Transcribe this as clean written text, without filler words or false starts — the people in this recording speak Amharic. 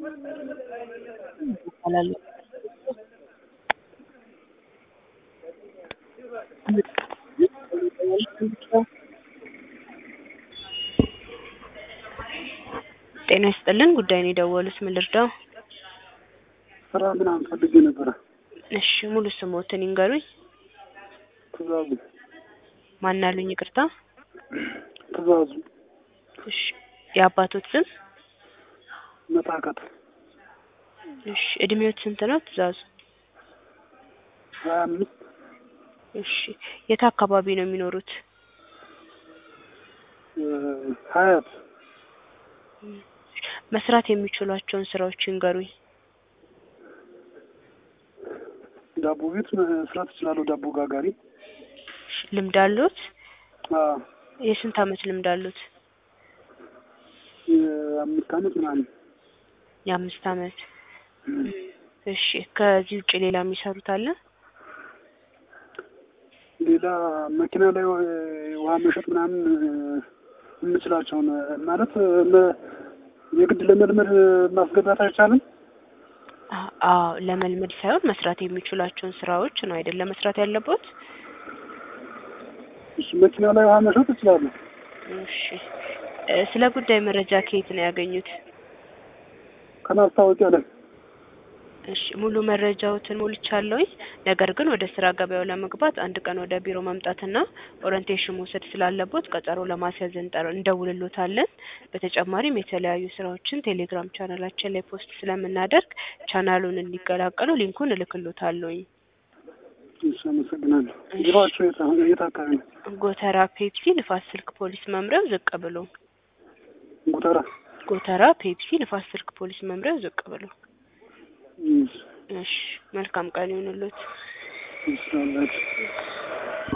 ይባላል። ጤና ይስጥልን ጉዳይን የደወሉት ምን ልርዳው? ስራ ምናምን ፈልጌ ነበር። እሺ ሙሉ ስሞትን ይንገሩኝ። ትእዛዙ ማን አሉኝ? ይቅርታ። ትእዛዙ። እሺ የአባቶት ስም? መታከት። እሺ እድሜዎት ስንት ነው ትእዛዙ? 25። እሺ የት አካባቢ ነው የሚኖሩት? ሀያት። መስራት የሚችሏቸውን ስራዎች ይንገሩኝ። ዳቦ ቤት መስራት እችላለሁ። ዳቦ ጋጋሪ። ልምድ አሉት? አዎ። የስንት አመት ልምድ አሉት? የ5 አመት ምናምን። የ5 አመት። እሺ ከዚህ ውጪ ሌላ የሚሰሩት አለ? ሌላ መኪና ላይ ውሃ መሸጥ ምናምን የምችላቸውን ማለት የግድ ለመልመድ ማስገባት አይቻልም? አዎ ለመልመድ ሳይሆን መስራት የሚችሏቸውን ስራዎች ነው አይደለም መስራት ያለበት? እሺ መኪና ላይ ውሃ መሸጥ እችላለሁ። እሺ ስለ ጉዳይ መረጃ ከየት ነው ያገኙት? ከማስታወቂያ ላይ። እሺ ሙሉ መረጃዎትን ሞልቻለሁ። ነገር ግን ወደ ስራ ገበያው ለመግባት አንድ ቀን ወደ ቢሮ መምጣትና ኦሪንቴሽን መውሰድ ስላለበት ቀጠሮ ለማስያዝ እንደውልሎታለን። በተጨማሪም የተለያዩ ስራዎችን ቴሌግራም ቻናላችን ላይ ፖስት ስለምናደርግ ቻናሉን እንዲቀላቀሉ ሊንኩን እልክሎታለሁ። እሺ አመሰግናለሁ። ቢሮአችሁ የት አካባቢ ነው? ጎተራ ፔፕሲ ንፋስ ስልክ ፖሊስ መምሪያው ዝቅ ብሎ። ጎተራ ፔፕሲ ንፋስ ስልክ ፖሊስ መምሪያው ዝቅ ብሎ። እሺ መልካም ቀን ይሁንልዎት። እሺ